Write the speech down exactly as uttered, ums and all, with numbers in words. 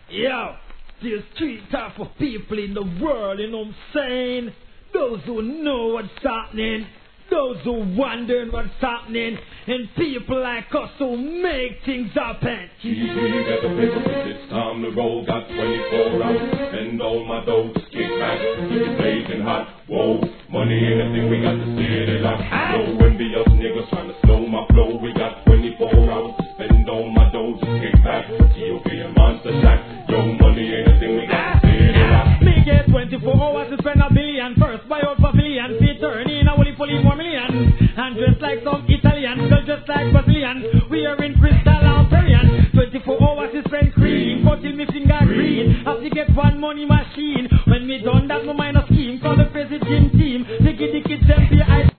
Yo, the streets are for people in the world, you know what I'm saying? Those who know what's happening, those who wondering what's happening, and people like us who make things happen. Gee, when you get the paper, it's time to roll. Got twenty-four hours, and all my dough just kick back. It's blazing hot, whoa. Money ain't a thing, we got to set it up. No envious niggas trying to slow my flow. We got twenty-four hours to spend all my dough just kick back. T O B and Monster Shack. Yo, money ain't a thing, we got to set it up. Me get twenty-four hours to spend a billion. First buy out pavilion, feet turn in a woolly fully one million. And dressed like some Italian, girl just like Brazilian. We are in crystal and Perian. twenty-four hours to spend cream, but till me finger green. Have to get one money machine. When me done that, my mind a scheme. Call the president team. They give the kids them pay